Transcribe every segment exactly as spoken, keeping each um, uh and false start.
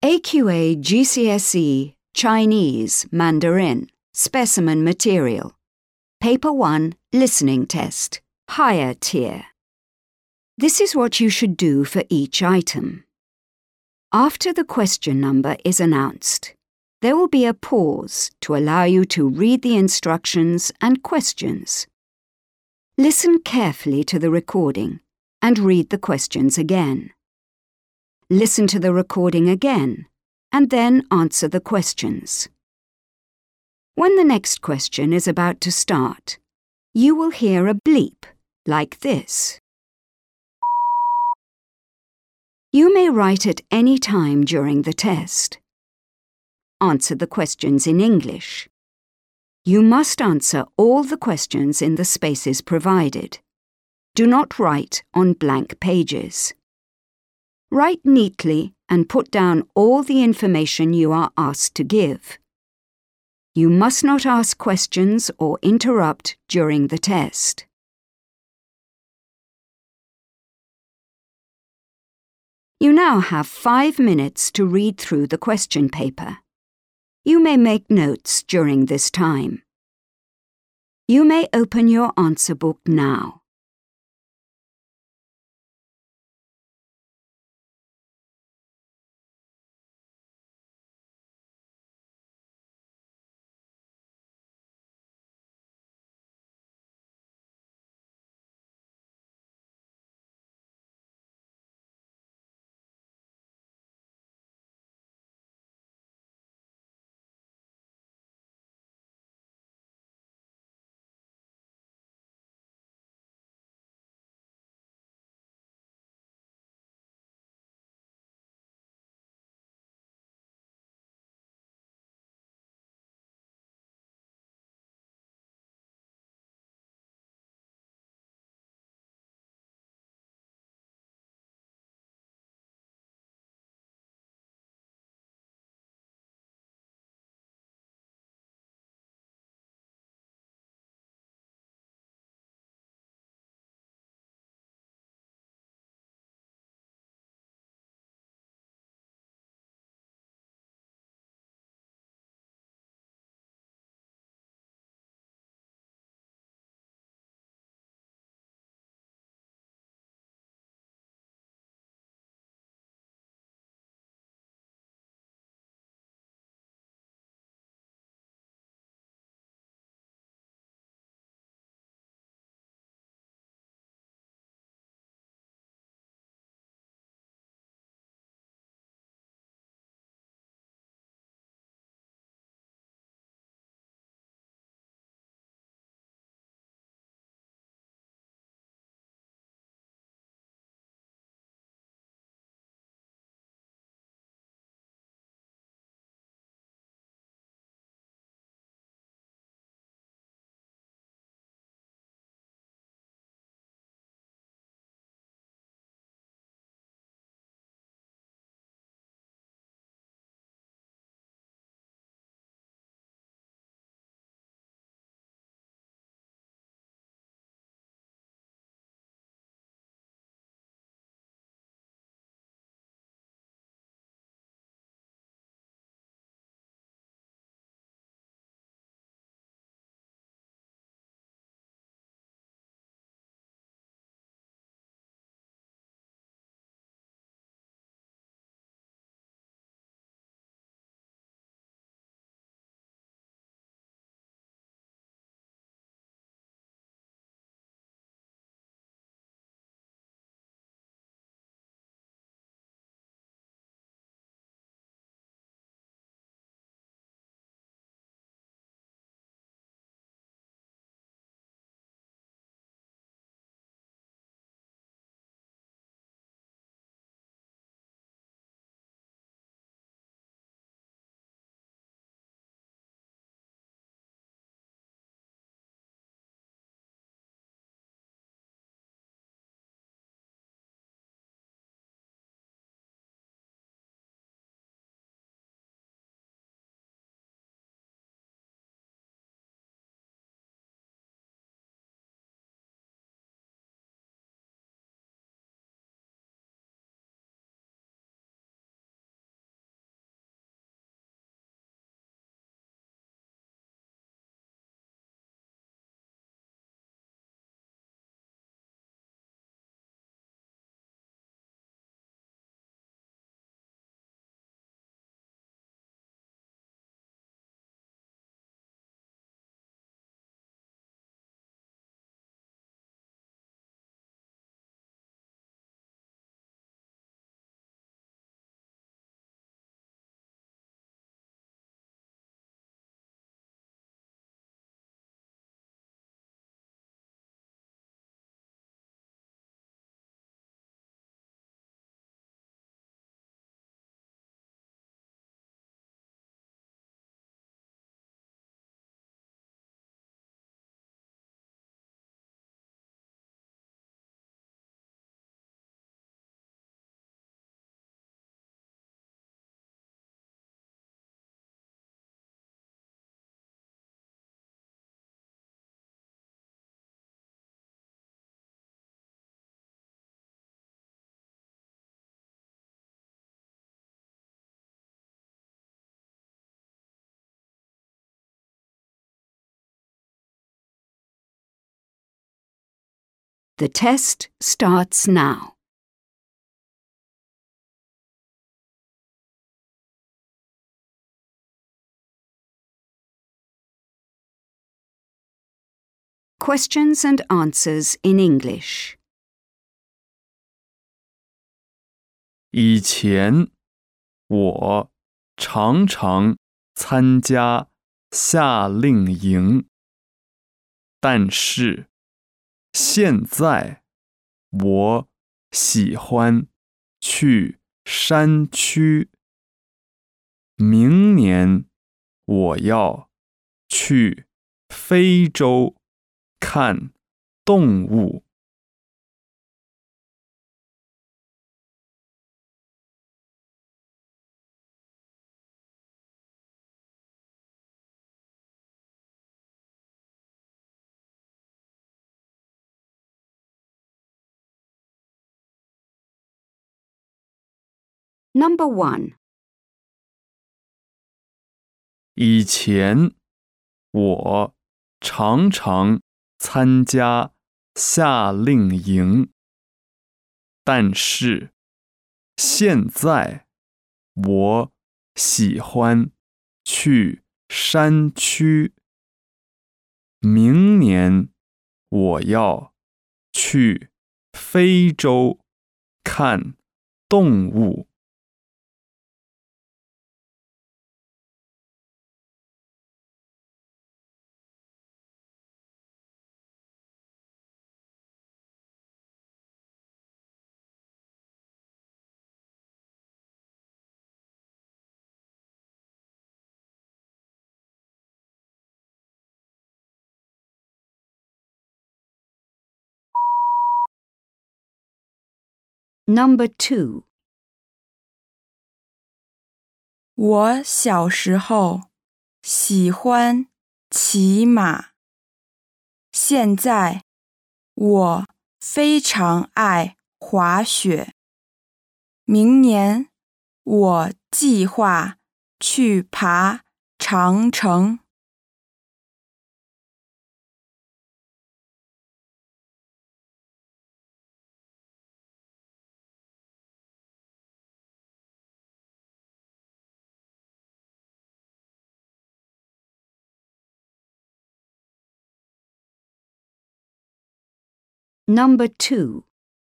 A Q A G C S E Chinese Mandarin Specimen Material Paper one Listening Test Higher Tier. This is what you should do for each item. After the question number is announced, there will be a pause to allow you to read the instructions and questions. Listen carefully to the recording and read the questions again. Listen to the recording again and then answer the questions. When the next question is about to start, you will hear a bleep like this. You may write at any time during the test. Answer the questions in English. You must answer all the questions in the spaces provided. Do not write on blank pages. Write neatly and put down all the information you are asked to give. You must not ask questions or interrupt during the test. You now have five minutes to read through the question paper. You may make notes during this time. You may open your answer book now. The test starts now. Questions and answers in English. 以前，我常常参加夏令营，但是现在我喜欢去山区。明年我要去非洲看动物。 Number one. 以前，我常常参加夏令营，但是现在我喜欢去山区。明年我要去非洲看动物。 Number two. 我小时候喜欢骑马，现在我非常爱滑雪。明年我计划去爬长城。 Number two.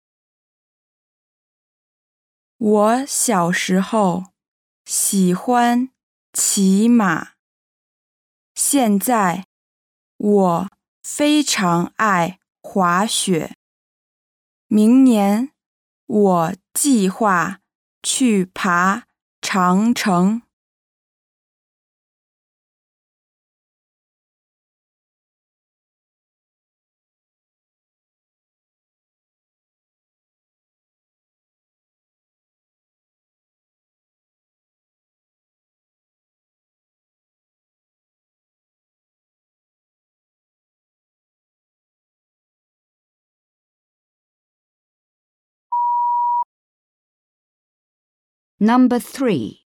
我小时候喜欢骑马，现在我非常爱滑雪。明年我计划去爬长城。 Number three.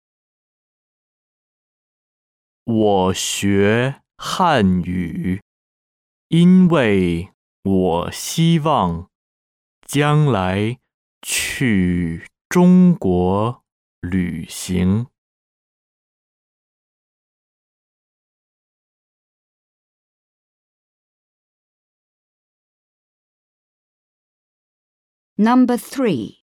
我学汉语，因为我希望将来去中国旅行。 Number three.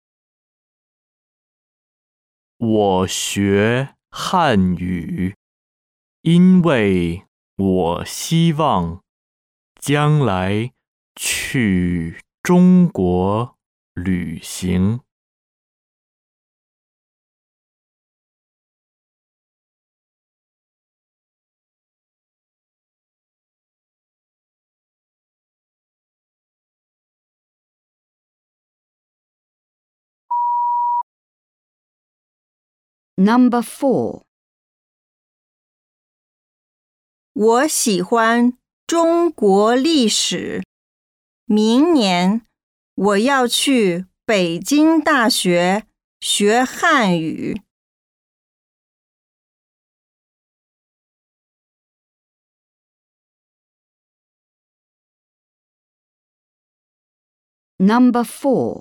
我学汉语，因为我希望将来去中国旅行。 Number four. 我喜欢中国历史。明年我要去北京大学学汉语。 Number four.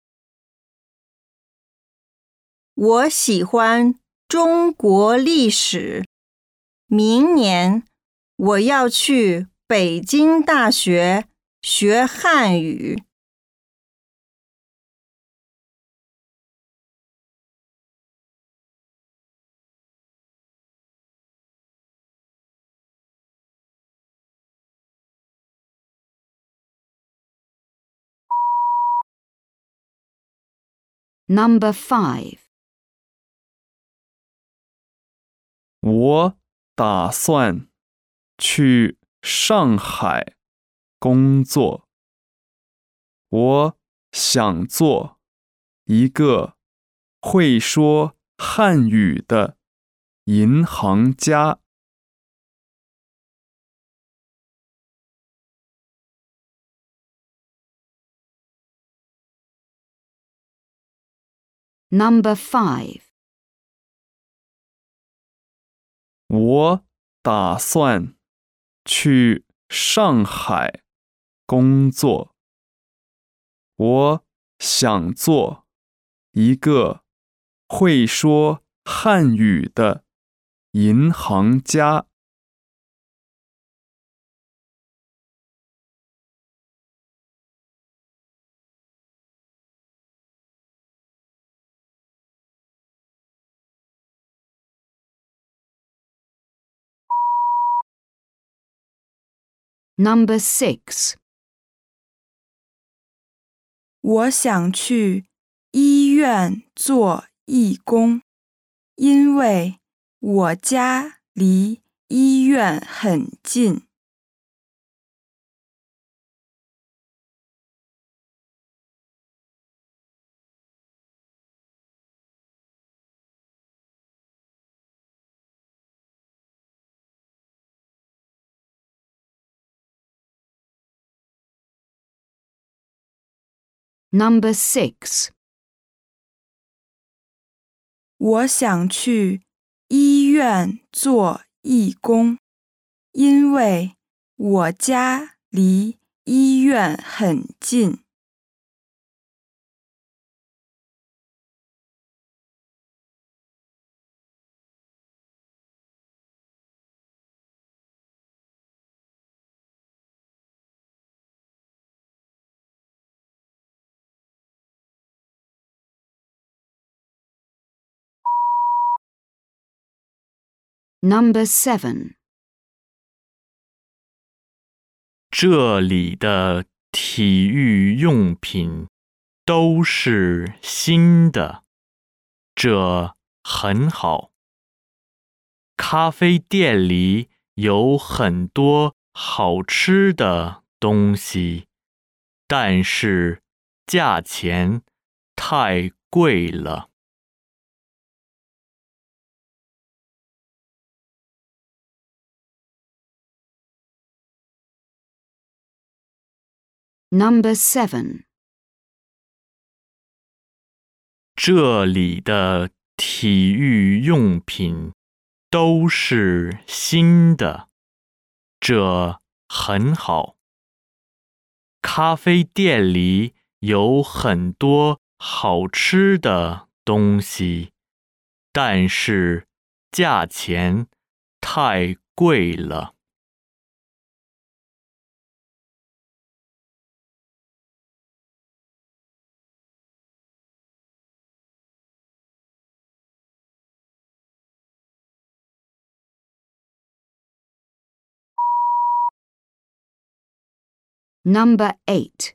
我喜欢中国历史。明年我要去北京大学学汉语。 Number five. 我打算去上海工作。我想做一个会说汉语的银行家。 Number five. 我打算去上海工作。我想做一个会说汉语的银行家。 Number six. 我想去医院做义工，因为我家离医院很近。 Number six. 我想去医院做义工，因为我家离医院很近。 Number seven. 这里的体育用品都是新的，这很好。咖啡店里有很多好吃的东西，但是价钱太贵了。 Number seven. 这里的体育用品都是新的，这很好。咖啡店里有很多好吃的东西，但是价钱太贵了。 Number eight.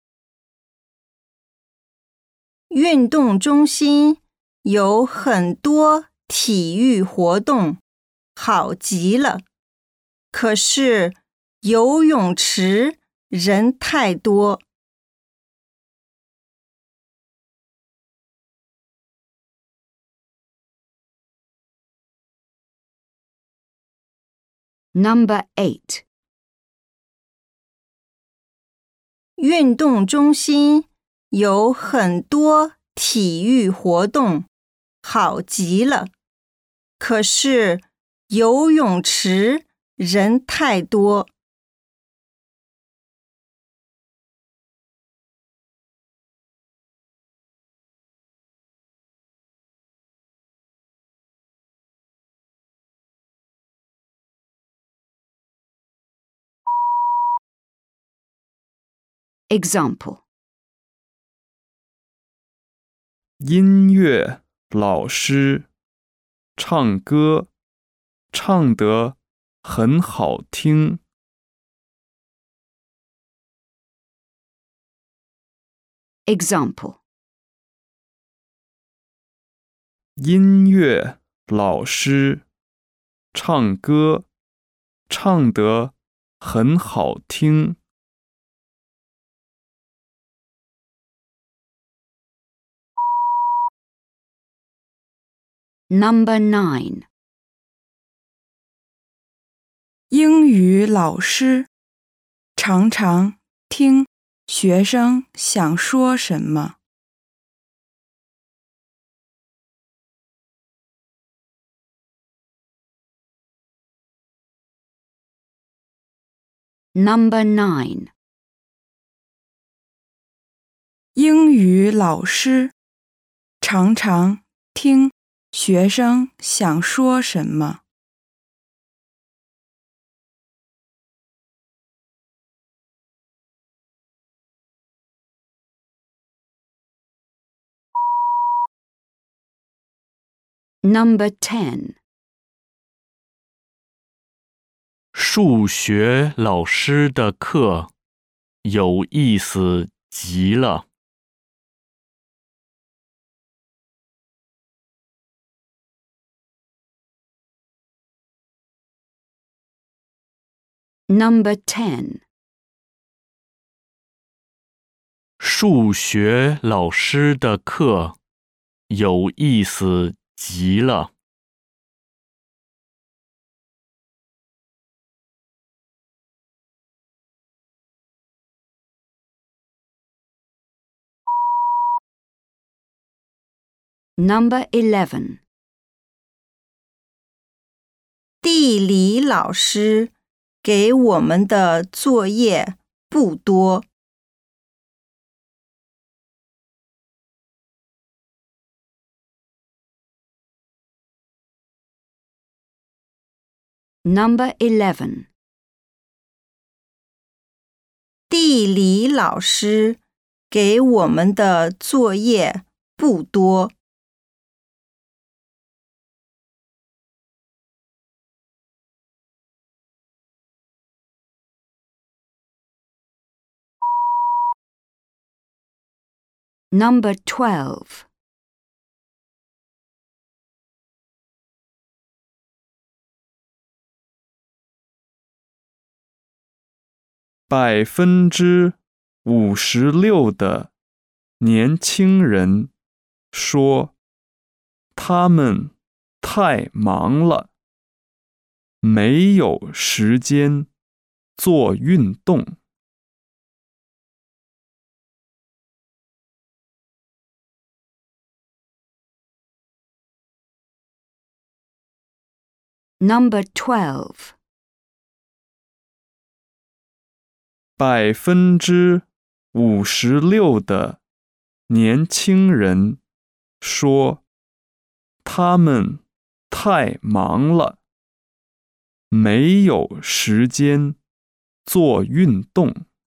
运动中心有很多体育活动，好极了。可是游泳池人太多。 Number eight. 运动中心有很多体育活动，好极了。可是游泳池人太多。 Example. 音乐老师唱歌唱得很好听。 Example. 音乐老师唱歌唱得很好听。 Number nine. 英语老师常常听学生想说什么。 Number nine. 英语老师常常听学生想说什么。 Number ten. 数学老师的课有意思极了。 Number ten. 数学老师的课有意思极了。 Number eleven. 地理老师给我们的作业不多。 Number eleven. 地理老师给我们的作业不多。 Number twelve. 百分之五十六的年轻人说，他们太忙了，没有时间做运动。 Number twelve. 百分之五十六的年轻人说，他们太忙了，没有时间做运动。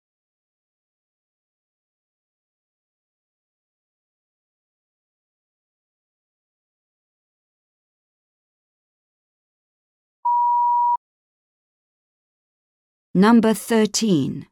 Number thirteen.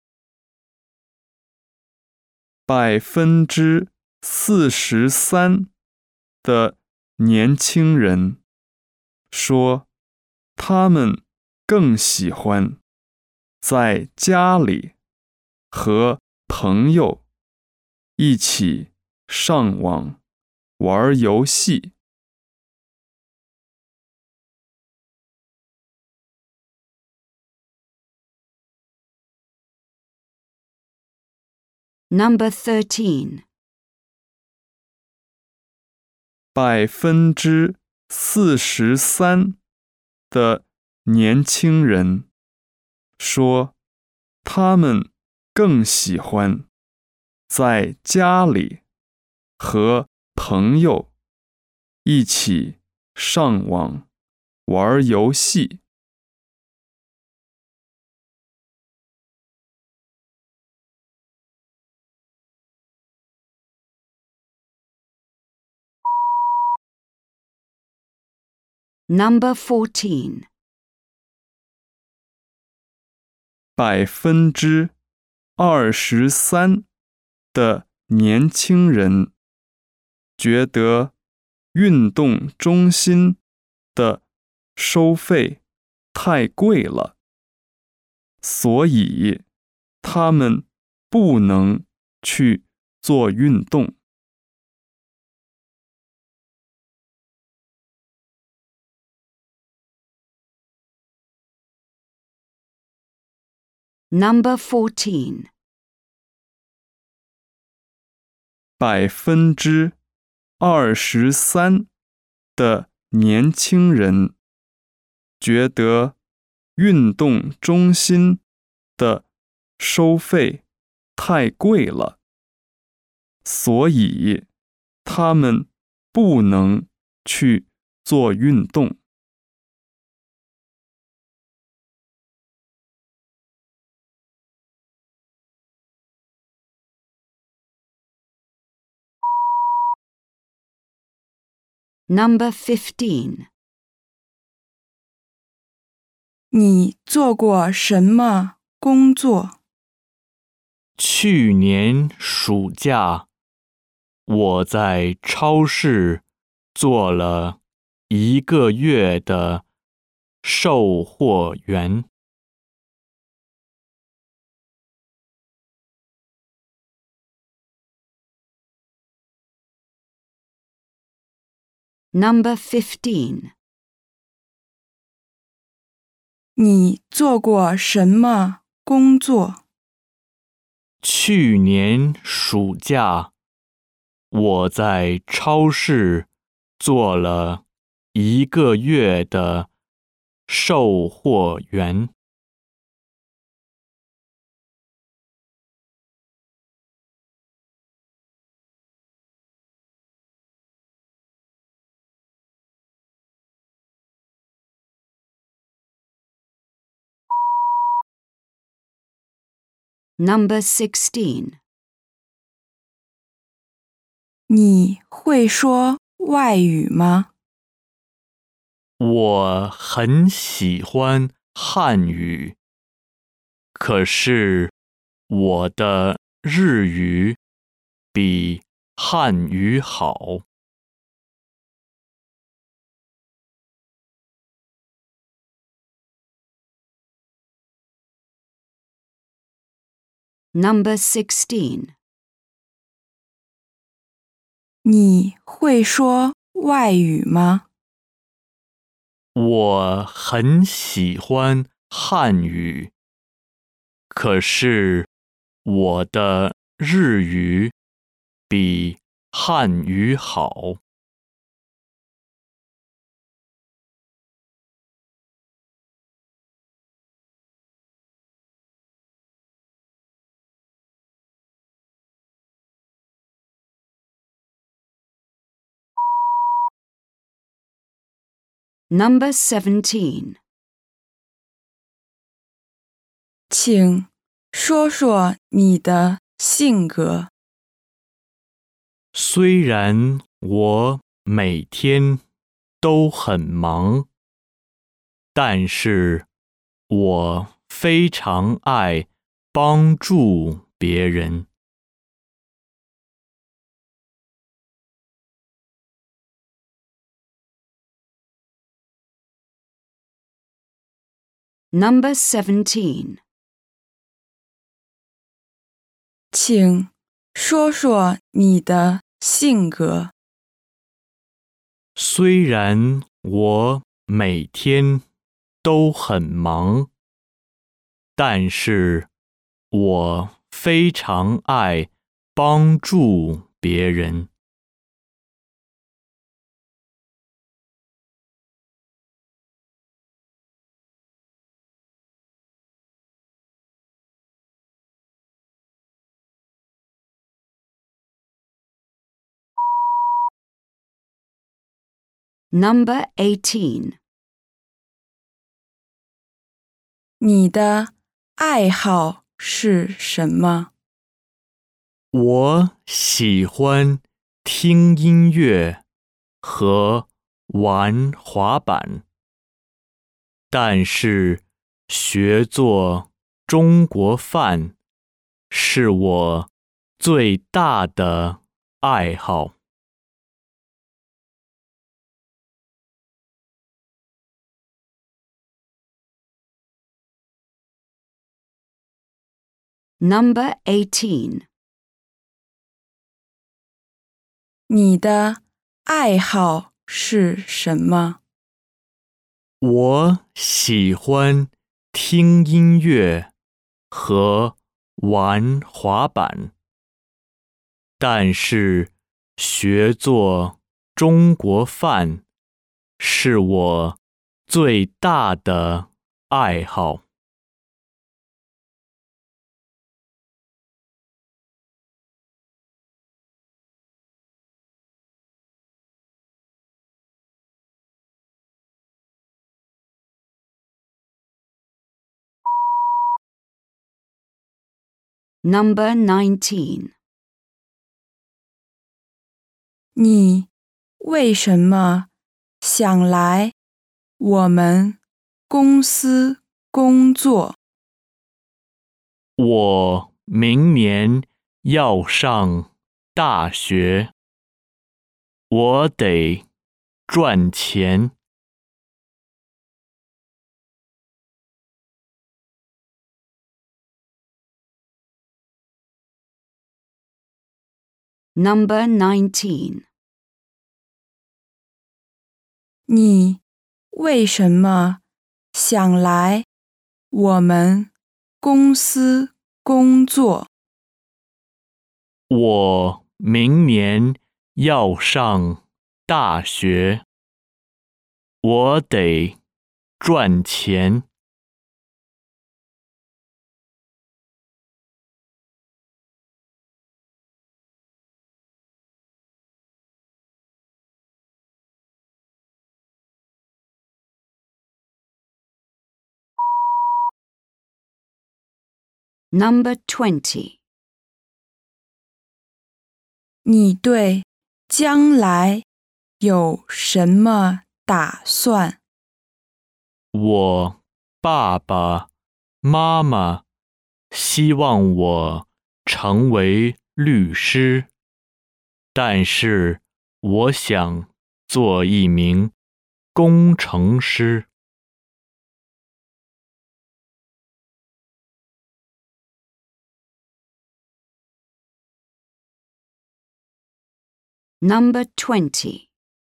百分之四十三的年轻人说，他们更喜欢在家里和朋友一起上网玩游戏。 Number thirteen. 百分之四十三的年轻人说，他们更喜欢在家里和朋友一起上网玩游戏。 Number fourteen. 百分之二十三的年轻人觉得运动中心的收费太贵了，所以他们不能去做运动。 Number fourteen. 百分之二十三的年轻人觉得运动中心的收费太贵了，所以他们不能去做运动。 Number fifteen. 你做过什么工作？ 去年暑假，我在超市做了一个月的售货员。 Number fifteen. 你做过什么工作？ 去年暑假，我在超市做了一个月的售货员。 Number sixteen. 你会说外语吗？ 我很喜欢汉语，可是我的日语比汉语好。 Number sixteen. 你会说外语吗？ 我很喜欢汉语，可是我的日语比汉语好。 Number seventeen. 请说说你的性格。 虽然我每天都很忙，但是我非常爱帮助别人。 Number seventeen. 请说说你的性格。 虽然我每天都很忙，但是我非常爱帮助别人。 Number eighteen. 你的爱好是什么？ 我喜欢听音乐和玩滑板，但是学做中国饭是我最大的爱好。 Number eighteen. 你的爱好是什么？ 我喜欢听音乐和玩滑板，但是学做中国饭是我最大的爱好。 Number nineteen. 你为什么想来我们公司工作？ 我明年要上大学，我得赚钱。 Number nineteen. 你为什么想来我们公司工作？ 我明年要上大学，我得赚钱。 Number twenty. 你对将来有什么打算？ 我爸爸妈妈希望我成为律师，但是我想做一名工程师。 Number twenty.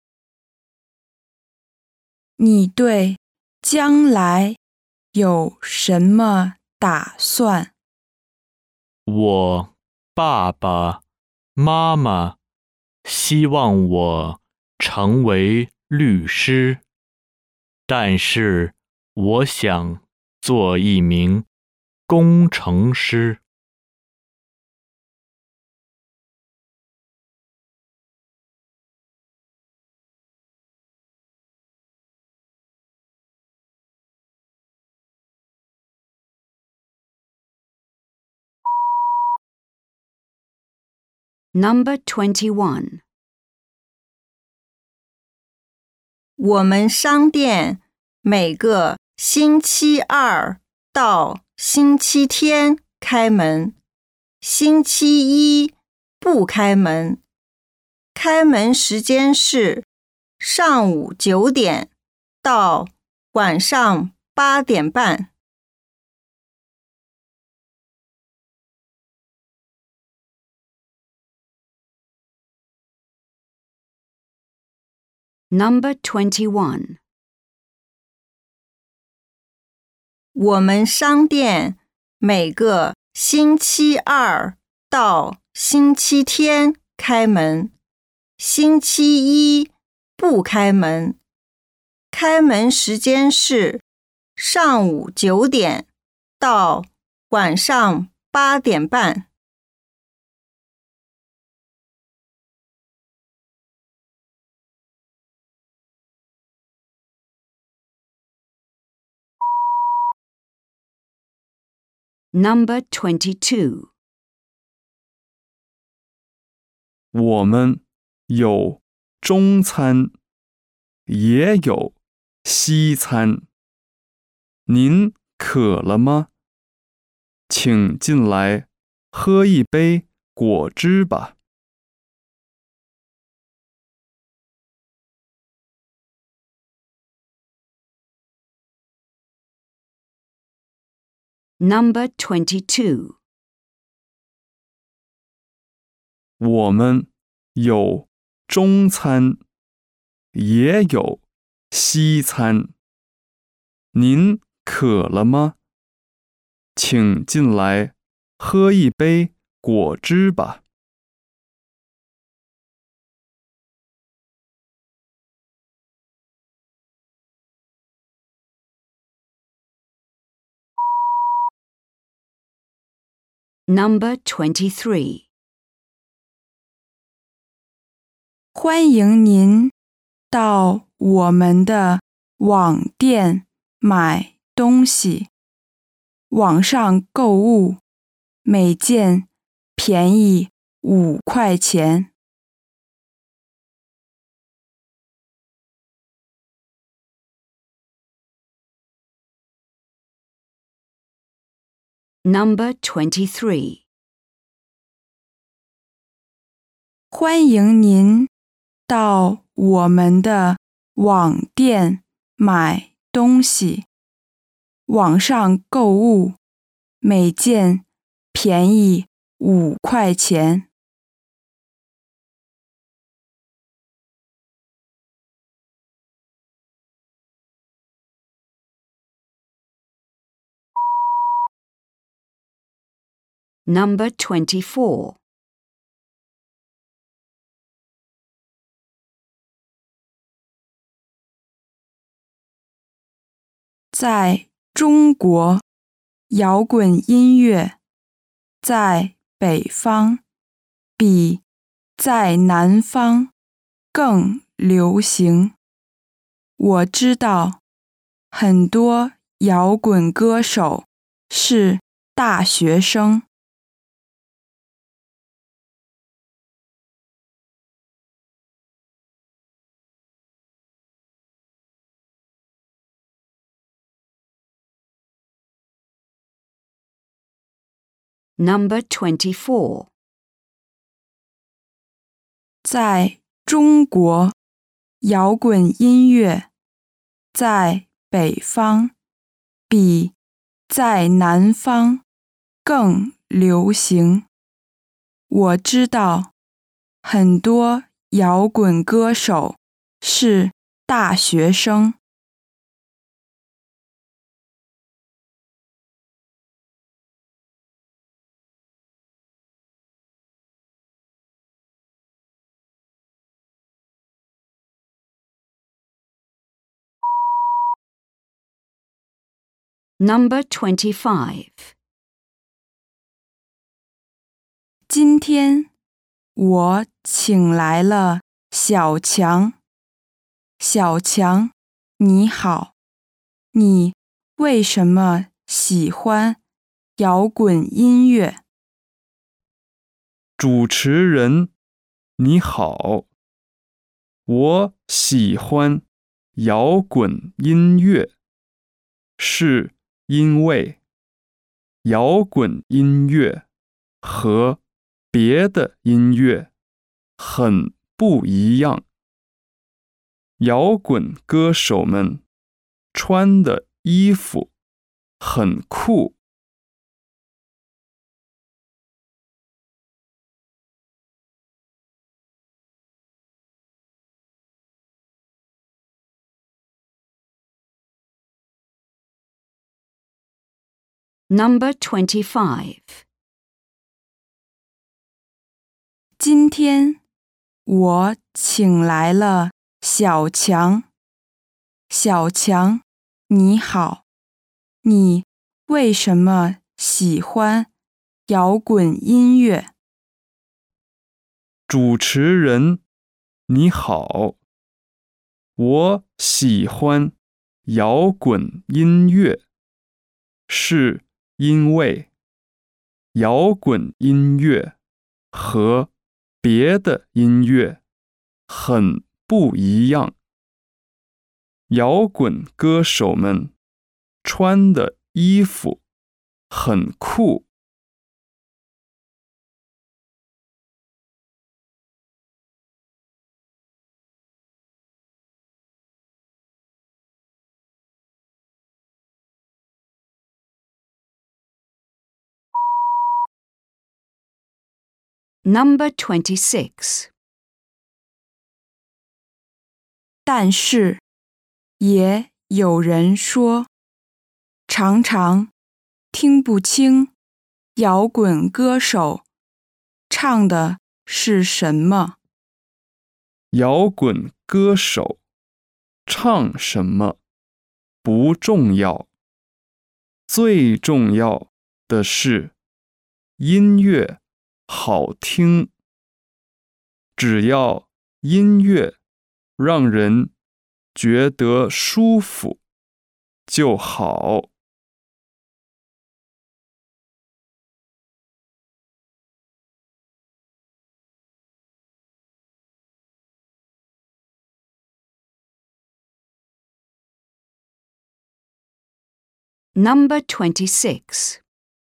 你对将来有什么打算？ 我爸爸妈妈希望我成为律师，但是我想做一名工程师。 Number twenty-one. 我们商店每个星期二到星期天开门，星期一不开门。开门时间是上午九点到晚上八点半。 Number twenty-one. 我们商店每个星期二到星期天开门，星期一不开门。开门时间是上午九点到晚上八点半。 Number twenty-two. 我们有中餐、 也有西餐。您渴了吗？请进来喝一杯果汁吧。 Number twenty-two. 我们有中餐，也有西餐。您渴了吗？请进来喝一杯果汁吧。 Number twenty-three. 欢迎您到我们的网店买东西，网上购物，每件便宜五块钱。 Number twenty-three. 欢迎您到我们的网店买东西，网上购物，每件便宜五块钱。 Number twenty-four. 在中国，摇滚音乐在北方比在南方更流行。我知道很多摇滚歌手是大学生。 Number twenty-four. 在中国，摇滚音乐在北方比在南方更流行。我知道很多摇滚歌手是大学生。 Number twenty-five. 今天我请来了小强。小强，你好，你为什么喜欢摇滚音乐？ 主持人，你好，我喜欢摇滚音乐，是因为摇滚音乐和别的音乐很不一样。摇滚歌手们穿的衣服很酷。 Number twenty-five. 今天我请来了小强。小强，你好，你为什么喜欢摇滚音乐？ 主持人，你好，我喜欢摇滚音乐，是因为摇滚音乐和别的音乐很不一样。 摇滚歌手们穿的衣服很酷。 Number twenty-six. 但是也有人说，常常听不清摇滚歌手唱的是什么。 摇滚歌手唱什么不重要，最重要的是音乐好听。只要音乐让人觉得舒服就好。 Number twenty-six.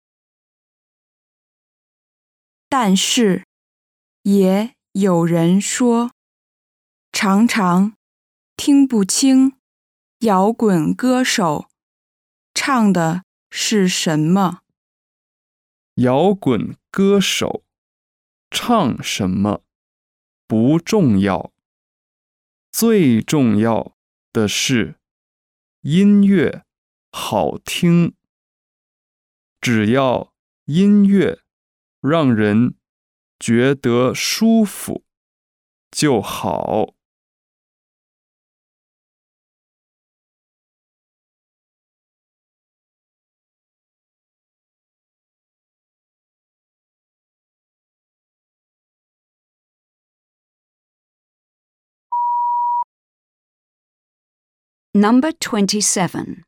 但是也有人说，常常听不清摇滚歌手唱的是什么。 摇滚歌手唱什么不重要，最重要的是音乐好听。只要音乐让人觉得舒服就好。 Number twenty-seven.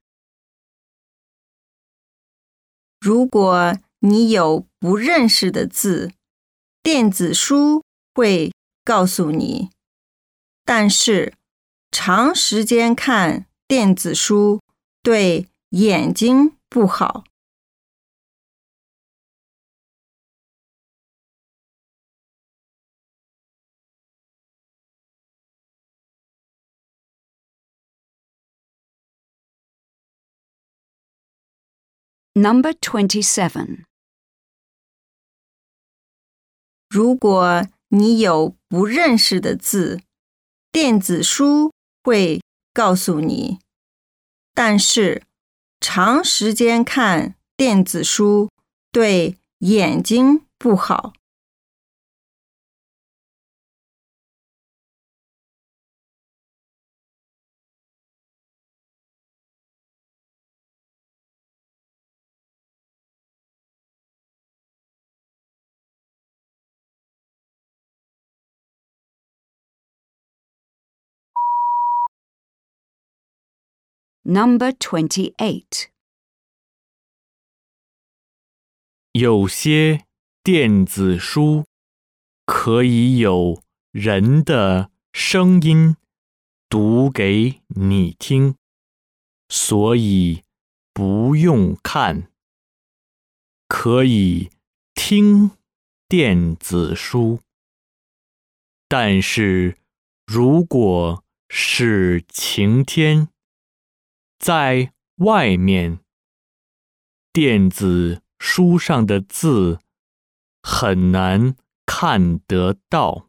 如果你有不认识的字，电子书会告诉你。但是，长时间看电子书对眼睛不好。 Number twenty-seven. 如果你有不认识的字，电子书会告诉你。但是，长时间看电子书对眼睛不好。 Number twenty-eight. 有些电子书可以有人的声音读给你听，所以不用看，可以听电子书。但是如果是晴天，在外面，电子书上的字很难看得到。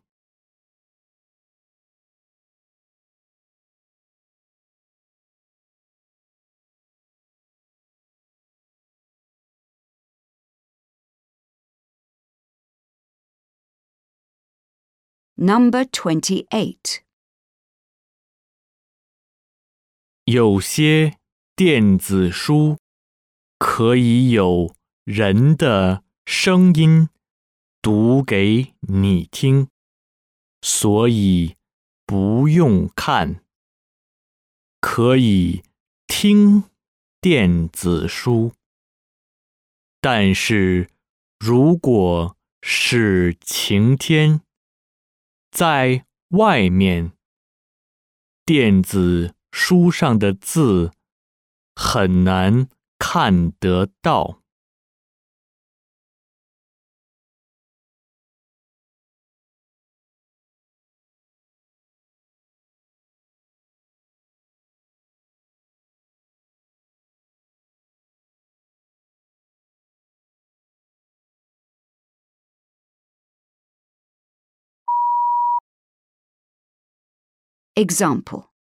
Number twenty-eight. 有些电子书可以有人的声音读给你听，所以不用看，可以听电子书。但是如果是晴天，在外面，电子书上的字很难看得到。 Example.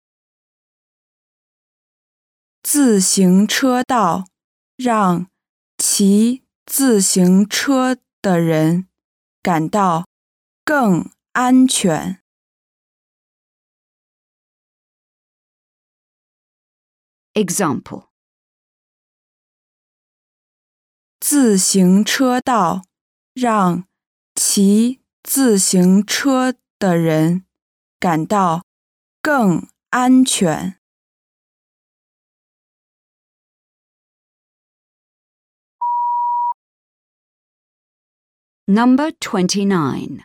自行车道让骑自行车的人感到更安全。 Example. 自行车道让骑自行车的人感到更安全。 Number twenty-nine.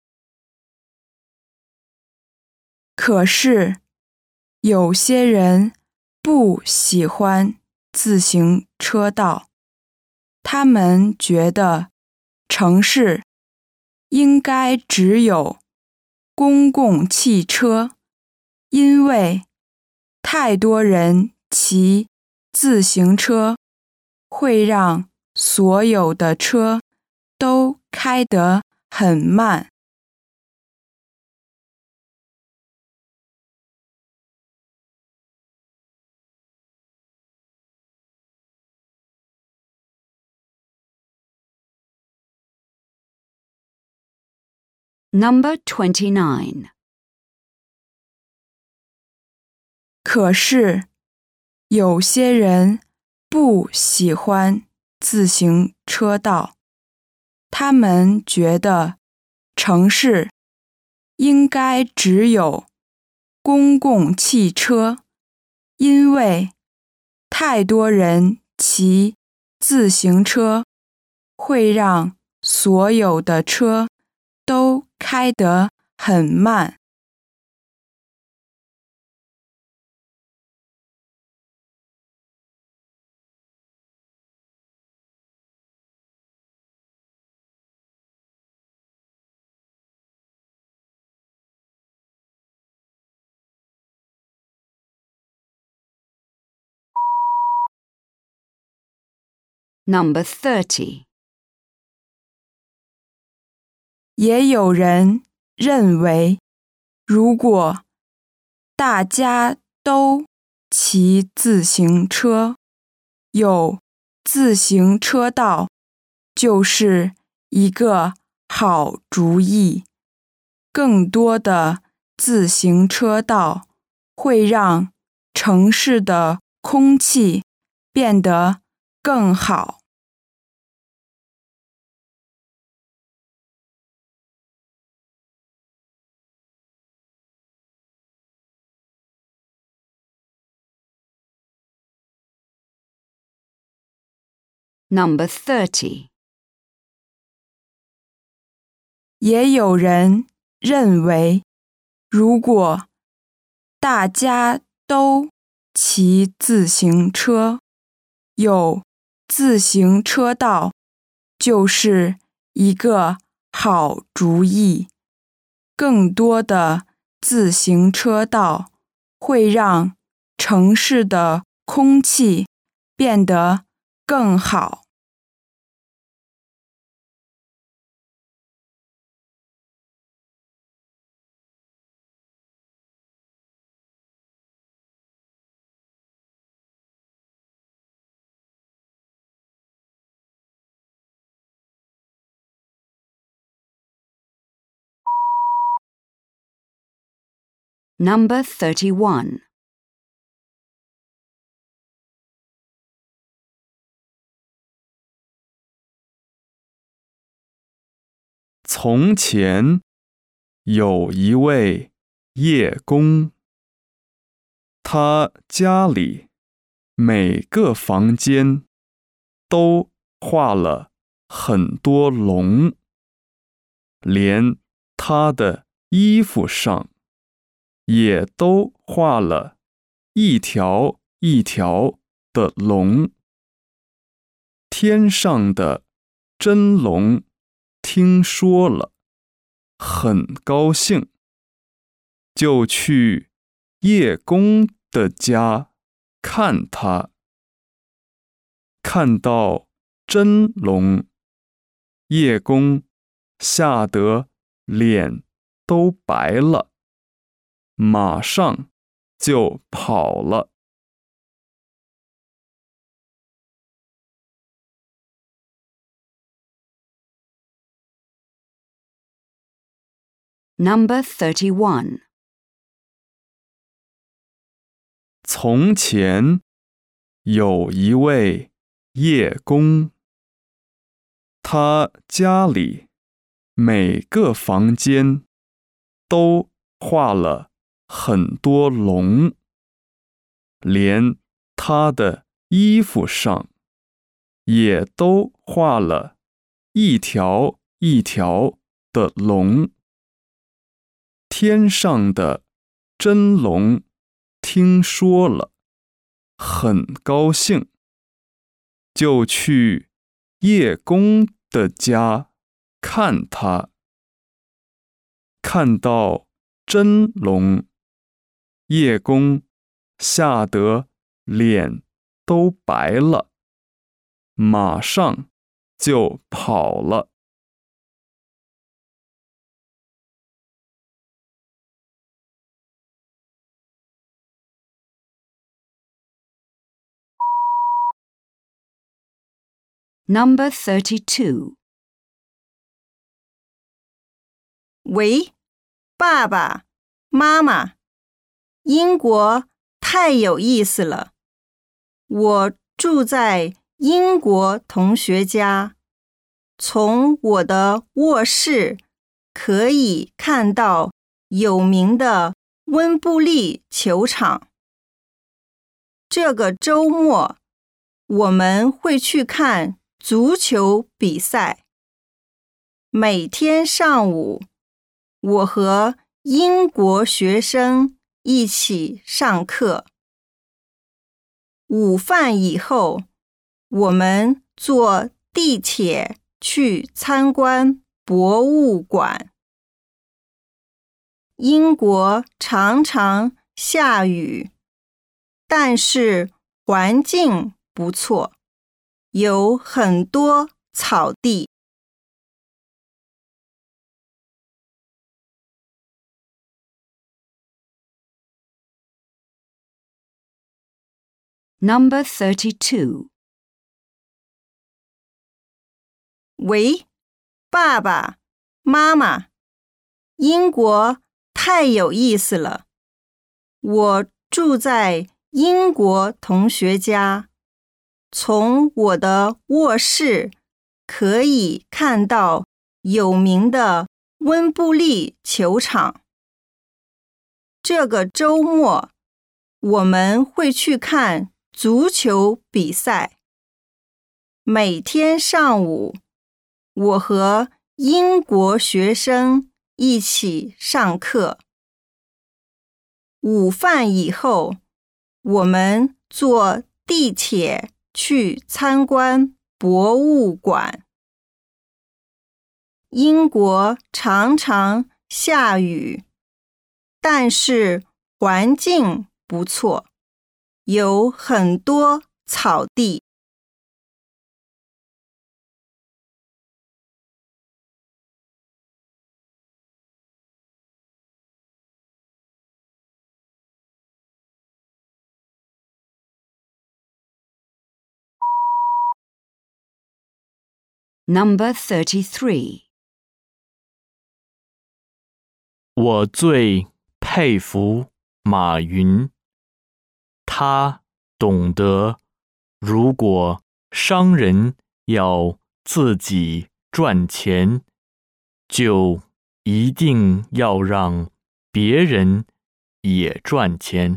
可是，有些人不喜欢自行车道，他们觉得城市应该只有公共汽车，因为太多人骑自行车会让所有的车都开得很慢。 Number twenty-nine. 可是，有些人不喜欢自行车道，他们觉得城市应该只有公共汽车，因为太多人骑自行车会让所有的车都开得很慢。 Number thirty. 也有人认为，如果大家都骑自行车，有自行车道就是一个好主意。更多的自行车道会让城市的空气变得更好。 Number thirty. 也有人认为，如果大家都骑自行车，有自行车道就是一个好主意。更多的自行车道会让城市的空气变得更好。 Number thirty-one. 从前有一位叶公，他家里每个房间都画了很多龙，连他的衣服上也都画了一条一条的龙。天上的真龙听说了，很高兴，就去叶公的家看他。看到真龙，叶公吓得脸都白了，马上就跑了。 Number thirty-one. 从前有一位叶公，他家里每个房间都画了很多龙，连他的衣服上也都画了一条一条的龙。天上的真龙听说了，很高兴，就去叶公的家看他。看到真龙，叶公吓得脸都白了，马上就跑了。 Number thirty-two. 喂，爸爸妈妈，英国太有意思了。我住在英国同学家，从我的卧室可以看到有名的温布利球场。这个周末我们会去看足球比赛。每天上午，我和英国学生一起上课。午饭以后，我们坐地铁去参观博物馆。英国常常下雨，但是环境不错，有很多草地。 Number thirty-two. 喂，爸爸妈妈，英国太有意思了。我住在英国同学家，从我的卧室可以看到有名的温布利球场。这个周末，我们会去看足球比赛。每天上午，我和英国学生一起上课。午饭以后，我们坐地铁去参观博物馆。英国常常下雨，但是环境不错，有很多草地。 Number thirty-three. 我最佩服马云，他懂得，如果商人要自己赚钱，就一定要让别人也赚钱。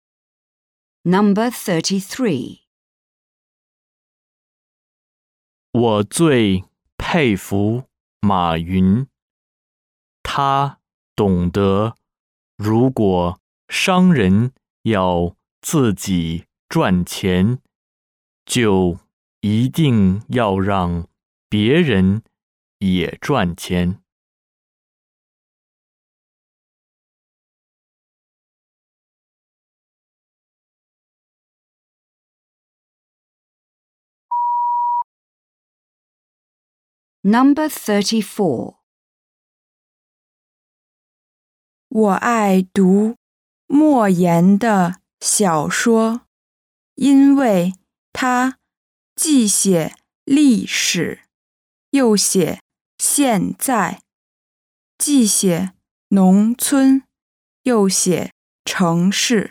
Number thirty-three. 我最佩服马云，他懂得，如果商人要自己赚钱，就一定要让别人也赚钱。 Number thirty-four. 我爱读莫言的小说，因为他既写历史，又写现在，既写农村，又写城市。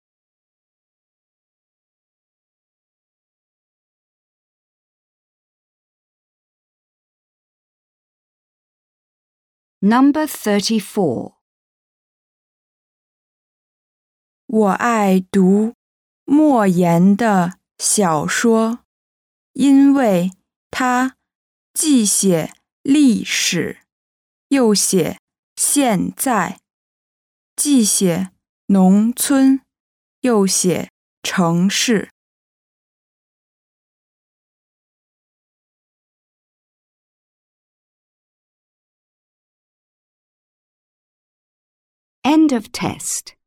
Number thirty-four. 我爱读莫言的小说，因为他既写历史，又写现在，既写农村，又写城市。 End of test.